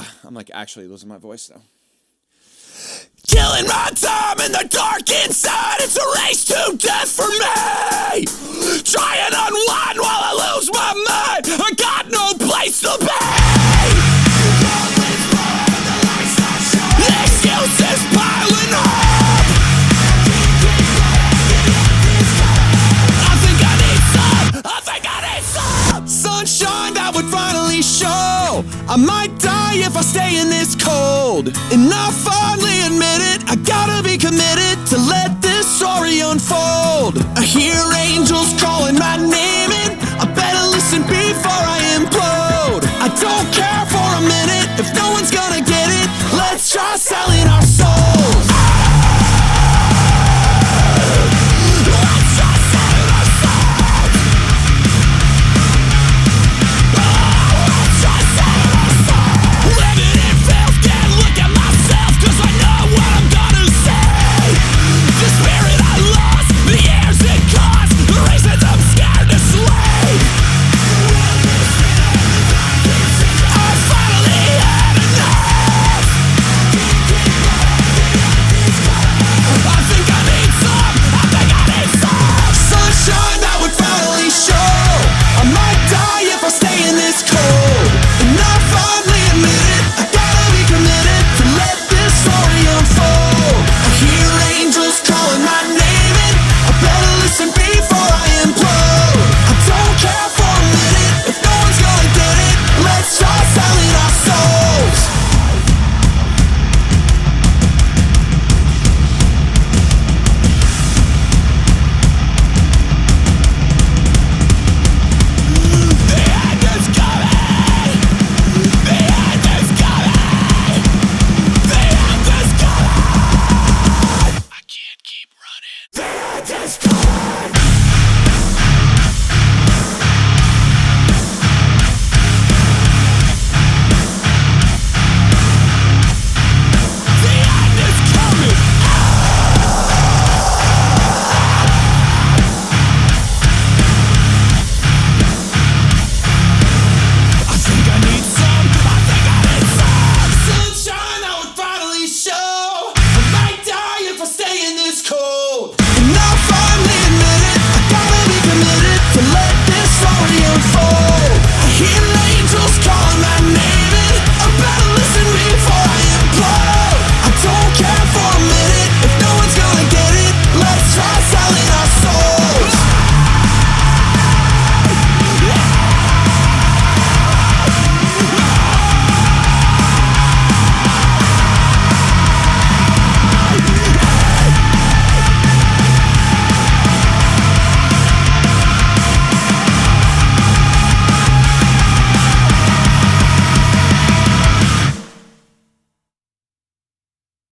I'm like actually losing my voice now. Killing my time in the dark inside. It's a race to death for me. Try and unwind while I lose my mind. I got no place to be. Excuses piling up. I think I need some sunshine that would finally show. I might die if I stay in this cold. And I finally admit it, I gotta be committed to let this story unfold. I hear angels calling my name and I better listen before I implode. I don't care for a minute if no one's gonna get it. Let's try selling